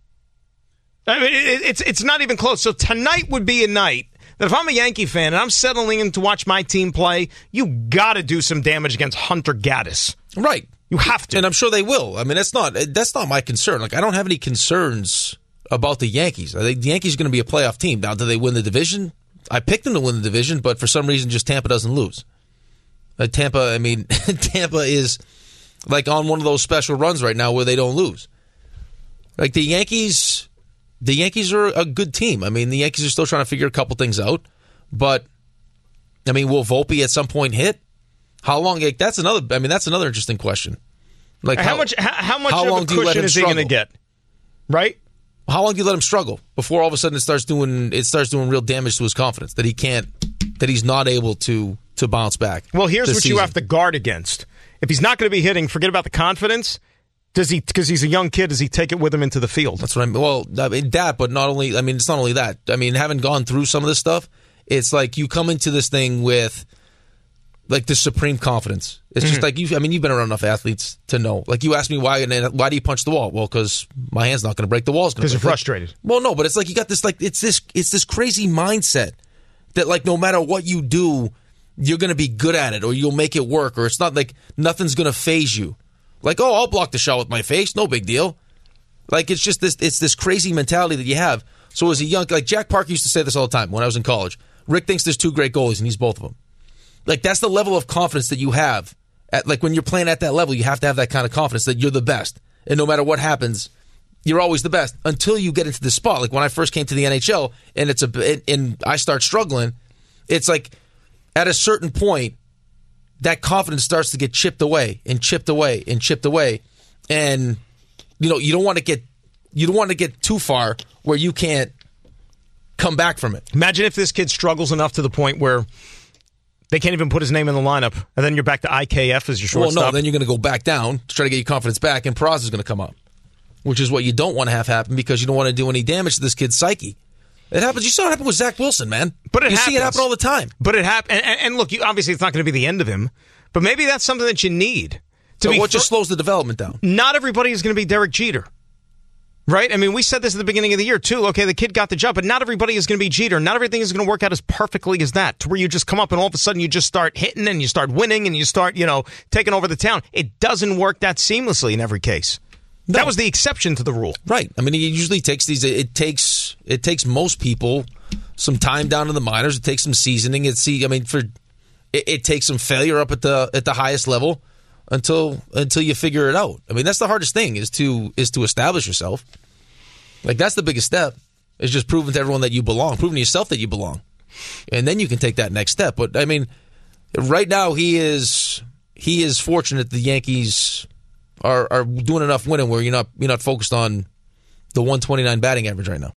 I mean, it, it's it's not even close. So tonight would be a night that if I'm a Yankee fan and I'm settling in to watch my team play, you got to do some damage against Hunter Gaddis. Right. You have to. And I'm sure they will. I mean, that's not that's not my concern. Like, I don't have any concerns about the Yankees. I think the Yankees are going to be a playoff team. Now, do they win the division? I picked them to win the division, but for some reason, just Tampa doesn't lose. Uh, Tampa, I mean, Tampa is like on one of those special runs right now where they don't lose. Like, the Yankees, the Yankees are a good team. I mean, the Yankees are still trying to figure a couple things out. But, I mean, will Volpe at some point hit? How long? Like, that's another. I mean, that's another interesting question. Like how, how much? How, how much how of long a do you let cushion him is he going to struggle? get? Right? How long do you let him struggle before all of a sudden it starts doing it starts doing real damage to his confidence that he can't that he's not able to to bounce back? Well, here's what season. you have to guard against. If he's not going to be hitting, forget about the confidence. Does he? Because he's a young kid. Does he take it with him into the field? That's what I mean. Well, I mean that, but not only. I mean, it's not only that. I mean, having gone through some of this stuff, it's like you come into this thing with. Like the supreme confidence. It's just mm-hmm. like you. I mean, you've been around enough athletes to know. Like you asked me why. Why do you punch the wall? Well, because my hand's not going to break. The wall's going to. Because you're break. frustrated. Like, well, no, but it's like you got this. Like it's this. It's this crazy mindset that like no matter what you do, you're going to be good at it, or you'll make it work, or it's not like nothing's going to phase you. Like oh, I'll block the shot with my face. No big deal. Like it's just this. It's this crazy mentality that you have. So as a young, like Jack Parker used to say this all the time when I was in college. Rick thinks there's two great goalies, and he's both of them. Like, that's the level of confidence that you have At, like when you're playing at that level, you have to have that kind of confidence that you're the best. And no matter what happens, you're always the best until you get into the spot. Like when I first came to the N H L and it's a and I start struggling, it's like at a certain point, that confidence starts to get chipped away and chipped away and chipped away. And you know, you don't want to get you don't want to get too far where you can't come back from it. Imagine if this kid struggles enough to the point where they can't even put his name in the lineup, and then you're back to I K F as your shortstop. Well, no, then you're going to go back down to try to get your confidence back, and Peraza is going to come up, which is what you don't want to have happen because you don't want to do any damage to this kid's psyche. It happens. You saw it happen with Zach Wilson, man. But it you happens. see it happen all the time. But it happens. And, and look, you, obviously it's not going to be the end of him, but maybe that's something that you need. To but be what fr- just slows the development down? Not everybody is going to be Derek Jeter. Right? I mean, we said this at the beginning of the year, too. Okay, the kid got the job, but not everybody is going to be Jeter. Not everything is going to work out as perfectly as that, to where you just come up and all of a sudden you just start hitting and you start winning and you start, you know, taking over the town. It doesn't work that seamlessly in every case. No. That was the exception to the rule. Right. I mean, it usually takes these, it takes, it takes most people some time down in the minors. It takes some seasoning. It's, see, I mean, for, it, it takes some failure up at the, at the highest level until, until you figure it out. I mean, that's the hardest thing is to, is to establish yourself. Like, that's the biggest step, is just proving to everyone that you belong, proving to yourself that you belong. And then you can take that next step. But, I mean, right now he is he is fortunate the Yankees are, are doing enough winning where you're not you're not focused on the one twenty-nine batting average right now.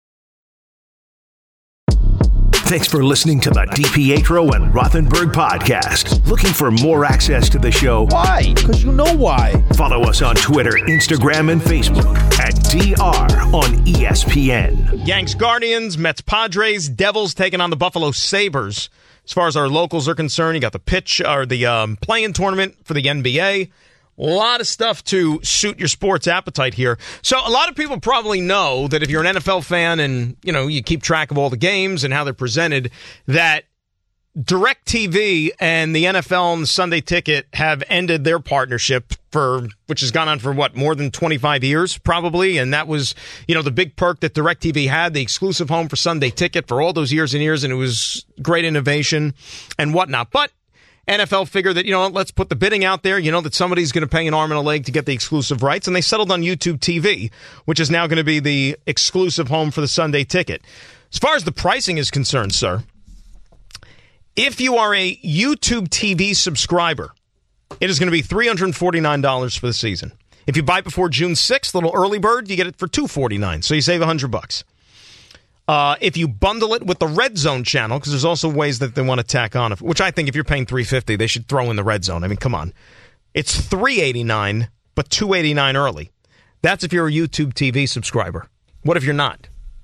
Thanks for listening to the DiPietro and Rothenberg podcast. Looking for more access to the show? Why? Because you know why. Follow us on Twitter, Instagram, and Facebook at D R on E S P N. Yanks, Guardians, Mets, Padres, Devils taking on the Buffalo Sabres. As far as our locals are concerned, you got the pitch or the um, play-in tournament for the N B A. A lot of stuff to suit your sports appetite here. So a lot of people probably know that if you're an N F L fan and, you know, you keep track of all the games and how they're presented, that DirecTV and the N F L and the Sunday Ticket have ended their partnership for, which has gone on for what, more than twenty-five years probably. And that was, you know, the big perk that DirecTV had, the exclusive home for Sunday Ticket for all those years and years. And it was great innovation and whatnot. But N F L figured that, you know, let's put the bidding out there. You know that somebody's going to pay an arm and a leg to get the exclusive rights. And they settled on YouTube T V, which is now going to be the exclusive home for the Sunday Ticket. As far as the pricing is concerned, sir, if you are a YouTube T V subscriber, it is going to be three hundred forty-nine dollars for the season. If you buy it before June sixth, little early bird, you get it for two hundred forty-nine dollars. So you save one hundred bucks. Uh, if you bundle it with the Red Zone channel, because there's also ways that they want to tack on, which I think if you're paying three hundred fifty dollars, they should throw in the Red Zone. I mean, come on. It's three hundred eighty-nine dollars, but two hundred eighty-nine dollars early. That's if you're a YouTube T V subscriber. What if you're not?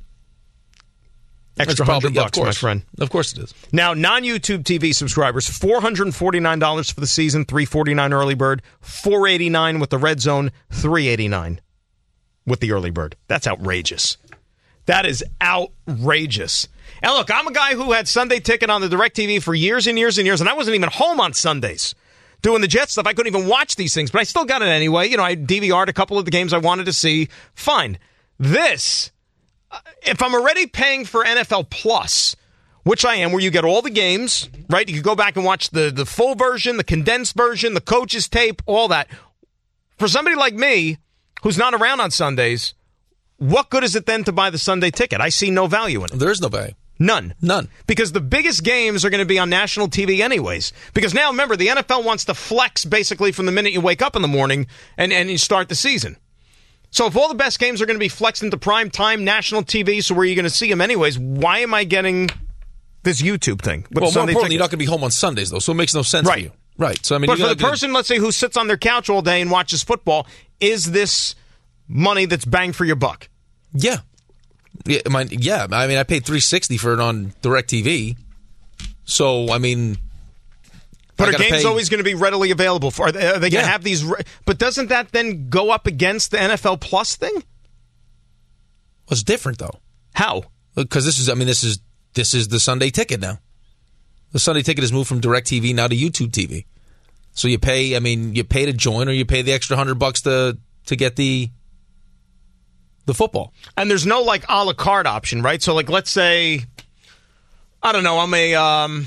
Extra probably, hundred yeah, bucks, my friend. Of course it is. Now, non-YouTube T V subscribers, four hundred forty-nine dollars for the season, three hundred forty-nine dollars early bird, four hundred eighty-nine dollars with the Red Zone, three hundred eighty-nine dollars with the early bird. That's outrageous. That is outrageous. And look, I'm a guy who had Sunday Ticket on the DirecTV for years and years and years, and I wasn't even home on Sundays doing the Jet stuff. I couldn't even watch these things, but I still got it anyway. You know, I D V R'd a couple of the games I wanted to see. Fine. This, if I'm already paying for N F L Plus, which I am, where you get all the games, right? You can go back and watch the, the full version, the condensed version, the coach's tape, all that. For somebody like me, who's not around on Sundays, what good is it then to buy the Sunday Ticket? I see no value in it. There is no value. None. None. Because the biggest games are going to be on national T V anyways. Because now, remember, the N F L wants to flex basically from the minute you wake up in the morning and, and you start the season. So if all the best games are going to be flexed into prime time national T V, so where you're going to see them anyways, why am I getting this YouTube thing? Well, more Sunday importantly, Ticket? you're not going to be home on Sundays, though, so it makes no sense right. for you. Right. So I mean, But for the gonna, person, let's say, who sits on their couch all day and watches football, is this money that's bang for your buck? Yeah. Yeah, I mean, yeah. I mean, I paid three hundred sixty dollars for it on DirecTV. So, I mean... But I are games pay... always going to be readily available? For, are they, are they going to yeah. have these... Re- but doesn't that then go up against the N F L Plus thing? Well, it's different, though. How? Because this is, I mean, this is this is the Sunday Ticket now. The Sunday Ticket has moved from DirecTV now to YouTube T V. So you pay, I mean, you pay to join or you pay the extra hundred bucks to to get the... the football. And there's no, like, a la carte option, right? So, like, let's say, I don't know, I'm a, um,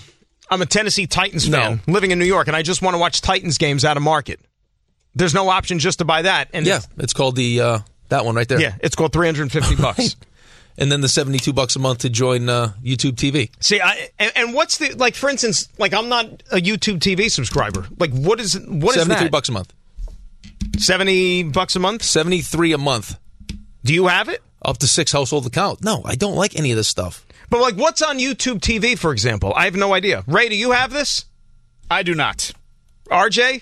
I'm a Tennessee Titans No. fan living in New York, and I just want to watch Titans games out of market. There's no option just to buy that. And Yeah, it's, it's called the uh, that one right there. yeah, it's called three hundred fifty bucks. And then the seventy-two bucks a month to join uh, YouTube T V. See, I, and, and what's the like? For instance, like I'm not a YouTube T V subscriber. Like, what is what is seventy-three that? bucks a month. Seventy bucks a month. seventy-three a month. Do you have it? Up to six household accounts. No, I don't like any of this stuff. But like, what's on YouTube T V, for example? I have no idea. Ray, do you have this? I do not. R J?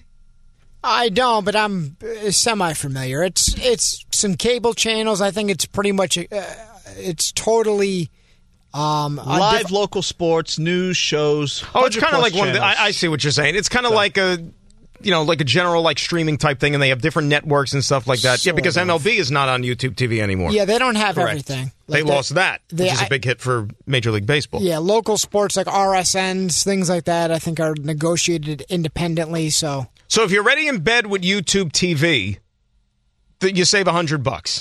I don't, but I'm uh, semi-familiar. It's it's some cable channels. I think it's pretty much, uh, it's totally um, a Live diff- local sports, news, shows. Oh, it's one hundred kind of plus like one of the, channels. I, I see what you're saying. It's kind of like a, you know, like a general like streaming type thing, and they have different networks and stuff like that. yeah, Sort because of. M L B is not on YouTube T V anymore. Yeah, they don't have Correct. everything. They Like lost that, they- which is I- a big hit for Major League Baseball. Yeah, local sports like R S Ns, things like that, I think are negotiated independently. So So if you're already in bed with YouTube T V, th- you save a hundred bucks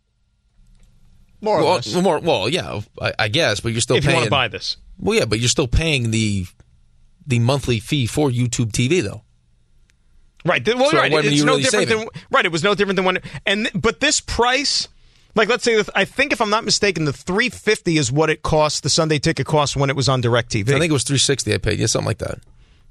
More or Well, less. more, well, yeah, I, I guess, but you're still if you paying. want to buy this. Well, yeah, but you're still paying the the monthly fee for YouTube T V, though. Right. th- Well, So right. what are It's you no really different saving? than right. It was no different than when. And th- but this price, like let's say, that I think if I'm not mistaken, the three fifty is what it cost. The Sunday ticket cost when it was on DirecTV. I think it was three sixty. I paid, yeah, something like that.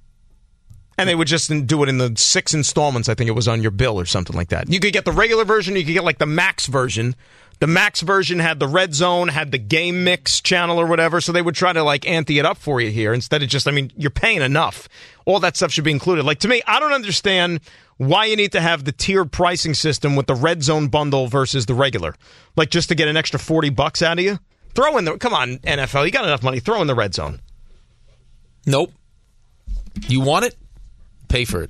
And they would just do it in the six installments. I think it was on your bill or something like that. You could get the regular version. You could get like the Max version. The Max version had the Red Zone, had the Game Mix channel or whatever. So they would try to like ante it up for you here instead of just. I mean, you're paying enough. All that stuff should be included. Like to me, I don't understand why you need to have the tiered pricing system with the Red Zone bundle versus the regular. Like just to get an extra forty bucks out of you. Throw in the come on N F L. You got enough money. Throw in the Red Zone. Nope. You want it? Pay for it.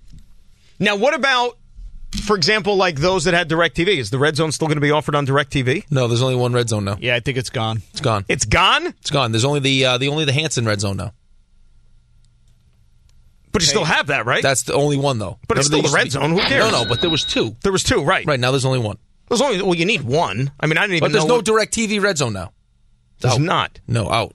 Now, what about, for example, like those that had DirecTV? Is the Red Zone still going to be offered on DirecTV? No, there's only one red zone now. Yeah, I think it's gone. It's gone. It's gone, It's gone. There's only the uh, the only the Hanson red zone now. but you still have that, right? That's the only one though. But it's Remember still there the used to red be- zone. Who cares? No, no, but there was two. There was two, right? Right now, there's only one. There's only well, you need one. I mean, I didn't even But there's know. no what- DirecTV red zone now. There's out. not. No, out.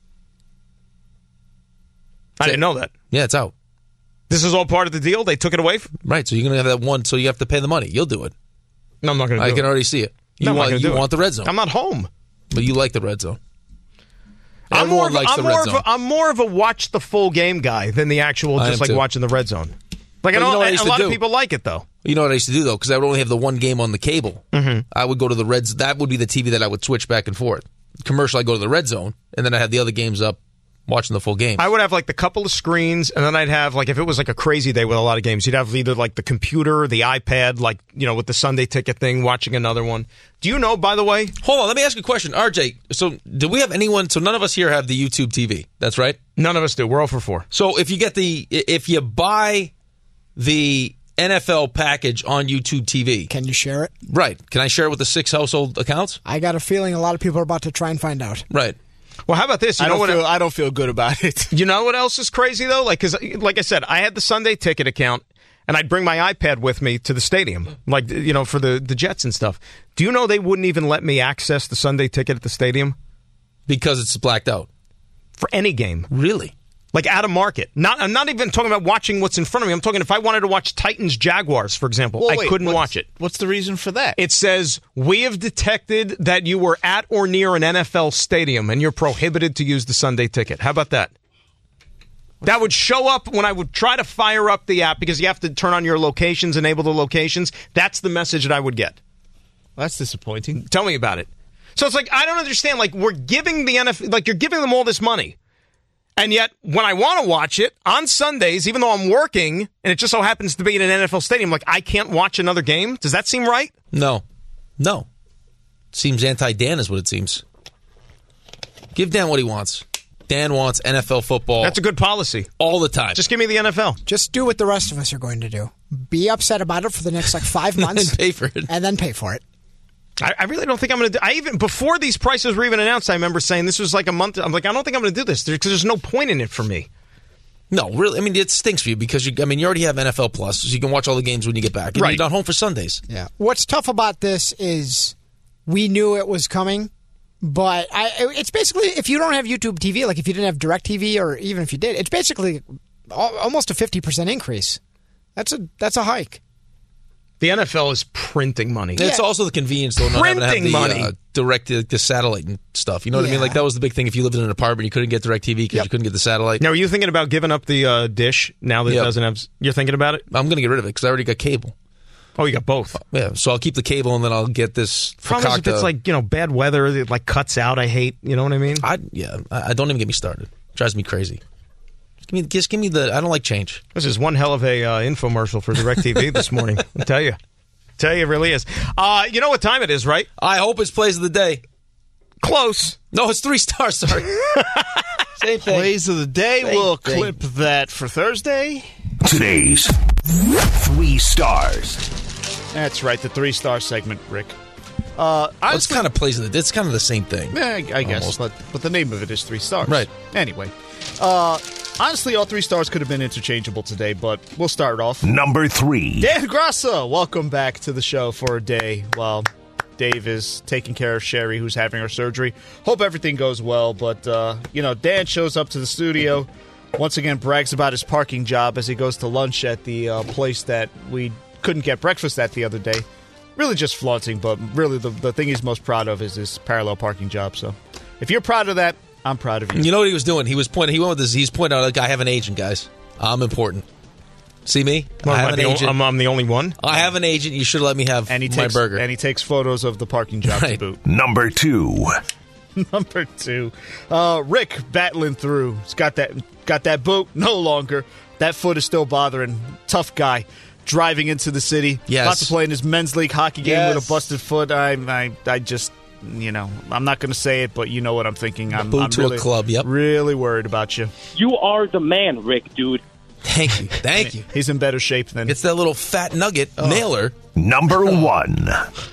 I didn't know that. Yeah, it's out. This is all part of the deal. They took it away. From, Right, so you're gonna have that one. So you have to pay the money. You'll do it. no, I'm not going to. I do can it. already see it. You No, I'm not want gonna you do it. want the red zone, I'm not home. but you like the red zone. I'm more, Everyone of, likes I'm, the more red of zone. a, I'm more of a watch the full game guy than the actual I just am like too. watching the red zone. Like I But you know, know what I a, used a to lot of do? people like it though. You know what I used to do though, because I would only have the one game on the cable. Mm-hmm. I would go to the Reds. That would be the T V that I would switch back and forth. Commercial, I go to the red zone, and then I had the other games up, watching the full game. I would have like the couple of screens, and then I'd have like if it was like a crazy day with a lot of games, you'd have either like the computer, the iPad, like you know with the Sunday ticket thing, watching another one. Do you know, by the way? Hold on, let me ask you a question, R J. So, do we have anyone? So, none of us here have the YouTube T V. That's right. None of us do. We're all for four. So, if you get the, if you buy the N F L package on YouTube T V, can you share it? right? Can I share it with the six household accounts? I got a feeling a lot of people are about to try and find out. Right. Well, how about this? You I know don't what? feel. I don't feel good about it. You know what else is crazy though? Like, cause like I said, I had the Sunday ticket account, and I'd bring my iPad with me to the stadium, like you know for the the Jets and stuff. Do you know they wouldn't even let me access the Sunday ticket at the stadium Because it's blacked out. for any game? Really? Like out of market. Not, I'm not even talking about watching what's in front of me. I'm talking if I wanted to watch Titans Jaguars, for example, Well, I wait, couldn't what's- watch it. What's the reason for that? It says we have detected that you were at or near an N F L stadium and you're prohibited to use the Sunday ticket. How about that? That would show up when I would try to fire up the app because you have to turn on your locations, enable the locations. That's the message that I would get. That's disappointing. Tell me about it. So it's like I don't understand. Like we're giving the N F L, like you're giving them all this money. And yet, when I want to watch it on Sundays, even though I'm working, and it just so happens to be in an N F L stadium, like I can't watch another game? Does that seem right? No. No. Seems anti-Dan is what it seems. Give Dan what he wants. Dan wants N F L football. That's a good policy. All the time. Just give me the N F L. Just do what the rest of us are going to do. Be upset about it for the next like five months and pay for it. and then pay for it. I, I really don't think I'm going to do I even before these prices were even announced, I remember saying this was like a month. I'm like, I don't think I'm going to do this because there's no point in it for me. No, really. I mean, it stinks for you because you. I mean, you already have N F L Plus, so you can watch all the games when you get back. And Right. You're not home for Sundays. Yeah. What's tough about this is we knew it was coming, But I, it's basically, if you don't have YouTube T V, like if you didn't have DirecTV, or even if you did, it's basically al- almost a fifty percent increase. That's a that's a hike. The N F L is printing money. It's Yeah. also the convenience, though, not having to have Printing the, money. Uh, direct to the satellite and stuff. You know what I mean? Yeah. Like, that was the big thing. If you lived in an apartment, you couldn't get DirecTV because Yep. you couldn't get the satellite. Now, are you thinking about giving up the uh, dish now that Yep. it doesn't have... You're thinking about it? I'm going to get rid of it because I already got cable. Oh, you got both. Yeah, so I'll keep the cable and then I'll get this Problem is if fakakta. it's like, you know, bad weather, it like cuts out, I hate. You know what I mean? I, yeah, I, I don't even get me started. It drives me crazy. Just give me, just give me the... I don't like change. This is one hell of a uh, infomercial for DirecTV this morning. I'll tell you. Tell you, it really is. Uh, you know what time it is, right? I hope it's plays of the day. Close. No, it's three stars, sorry. Same thing. Plays of the day. Same We'll thing. clip that for Thursday. Today's three stars. That's right, the three-star segment, Rick. Uh, Well, it's honestly, kind of plays of the... It's kind of the same thing. eh, I guess, Almost. but but the name of it is three stars. Right. Anyway, uh, honestly, all three stars could have been interchangeable today, but we'll start off. Number three. Dan Grassa, welcome back to the show for a day while Dave is taking care of Sherry, who's having her surgery. Hope everything goes well, but, uh, you know, Dan shows up to the studio, once again brags about his parking job as he goes to lunch at the uh, place that we couldn't get breakfast at the other day. Really just flaunting, but really the, the thing he's most proud of is his parallel parking job. So if you're proud of that, I'm proud of you. You know what he was doing? He was pointing... He went with this... He's pointing out, like, I have an agent, guys. I'm important. See me? Well, I am have I an the o- agent. I'm, I'm the only one. I have an agent. You should let me have and he my takes burger. and he takes photos of the parking job to Right. boot. Number two. Number two, uh, Rick battling through. He's got that got that boot no longer. That foot is still bothering. Tough guy driving into the city. Yes. About to play in his men's league hockey game Yes. with a busted foot. I I I just you know I'm not going to say it, but you know what I'm thinking. I'm, boot I'm to a really, club, yep. Really worried about you. You are the man, Rick, dude. Thank you. Thank you. He's in better shape than It's that little fat nugget Oh. nailer. Number one.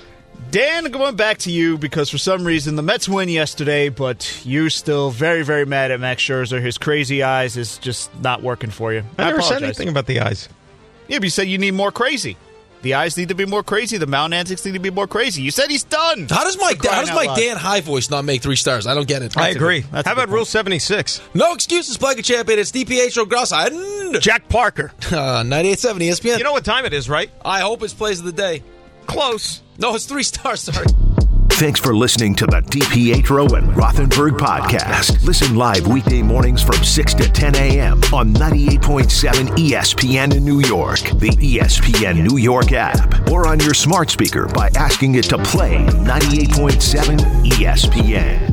Dan, going back to you because for some reason the Mets win yesterday, but you're still very, very mad at Max Scherzer. His crazy eyes is just not working for you. I never said apologize. anything about the eyes. Yeah, but you said you need more crazy. The eyes need to be more crazy. The mountain antics need to be more crazy. You said he's done. How does my For how crying does out my loud. Dan high voice not make three stars? I don't get it. I a agree. good- that's a How good about point. Rule seventy-six? No excuses, Plaga Champion. It's D P H O Grossa. Jack Parker. Uh, ninety-eight seven E S P N. You know what time it is, right? I hope it's plays of the day. Close. No, it's three stars. Sorry. Thanks for listening to the DiPietro and Rothenberg podcast. Listen live weekday mornings from six to ten a.m. on ninety-eight point seven E S P N in New York, the E S P N New York app, or on your smart speaker by asking it to play ninety-eight point seven E S P N.